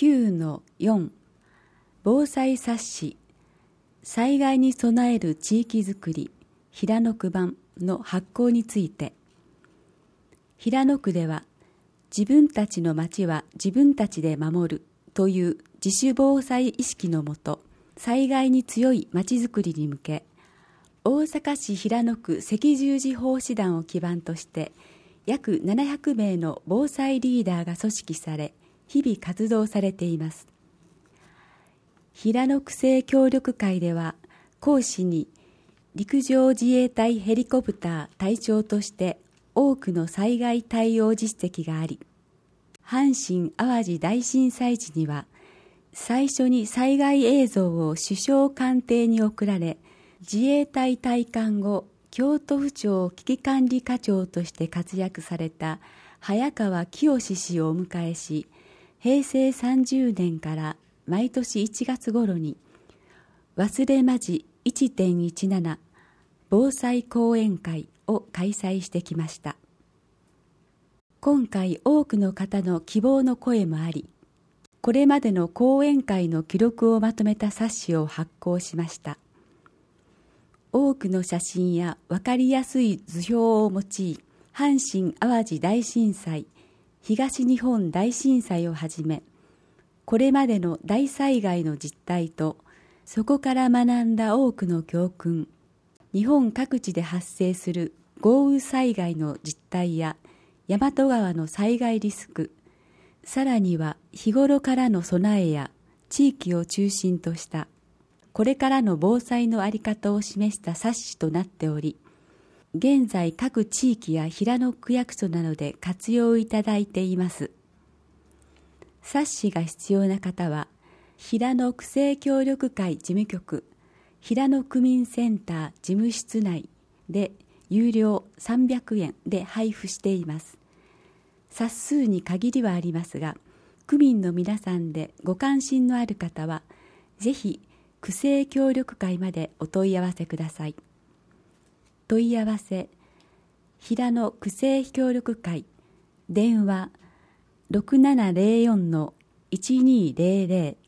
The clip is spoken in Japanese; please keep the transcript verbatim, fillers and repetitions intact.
きゅうのよん 防災冊子災害に備える地域づくり平野区版の発行について、平野区では自分たちの町は自分たちで守るという自主防災意識のもと、災害に強い町づくりに向け、大阪市平野区赤十字奉仕団を基盤として約ななひゃくめいの防災リーダーが組織され、日々活動されています。平野区政協力会では、講師に陸上自衛隊ヘリコプター隊長として多くの災害対応実績があり、阪神・淡路大震災時には最初に災害映像を首相官邸に送られ、自衛隊退官後京都府庁危機管理課長として活躍された早川清氏をお迎えし、へいせいさんじゅうねんから毎年いちがつ頃に忘れまじ いちてんいちなな 防災講演会を開催してきました。今回多くの方の希望の声もあり、これまでの講演会の記録をまとめた冊子を発行しました。多くの写真や分かりやすい図表を用い、阪神・淡路大震災、東日本大震災をはじめ、これまでの大災害の実態と、そこから学んだ多くの教訓、日本各地で発生する豪雨災害の実態や、大和川の災害リスク、さらには日頃からの備えや地域を中心としたこれからの防災の在り方を示した冊子となっており、現在各地域や平野区役所などで活用いただいています。冊子が必要な方は、平野区政協力会事務局平野区民センター事務室内で有料さんびゃくえんで配布しています。冊数に限りはありますが、区民の皆さんでご関心のある方は、ぜひ区政協力会までお問い合わせください。問い合わせ、平野区政協力会、電話 ろくななぜろよんのいちにーぜろぜろ